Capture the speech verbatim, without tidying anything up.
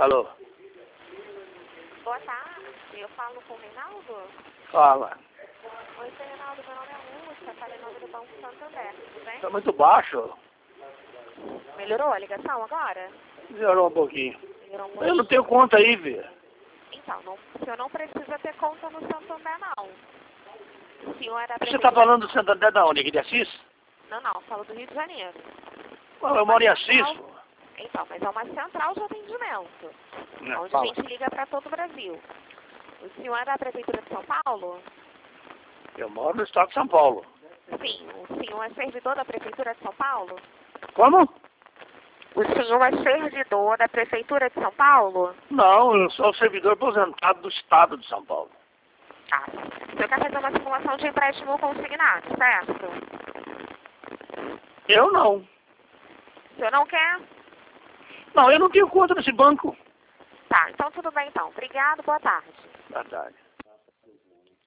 Alô? Boa tarde, eu falo com o Reinaldo. Fala. Oi, seu Reinaldo, meu nome é Lúcia, falei em nome do Banco Santander, tudo bem? Tá muito baixo. Melhorou a ligação agora? Melhorou um pouquinho. Melhorou um Eu pouquinho? não tenho conta aí, velho. Então, não, o senhor não precisa ter conta no Santander, não. O senhor é da Você prefeitura... tá falando do Santander da onde? Aqui de Assis? Não, não, falo do Rio de Janeiro. Não, eu moro em Uma Assis. central. Então, mas é uma central de atendimento, Não, onde fala. a gente liga para todo o Brasil. O senhor é da prefeitura de São Paulo? Eu moro no estado de São Paulo. Sim, o senhor é servidor da prefeitura de São Paulo? Como? O senhor é servidor da prefeitura de São Paulo? Não, eu sou servidor aposentado do estado de São Paulo. Ah, o senhor quer fazer uma simulação de empréstimo consignado, certo? Eu não. O senhor não quer? Não, eu não tenho conta nesse banco. Tá, então tudo bem então. Obrigado, boa tarde. Boa tarde.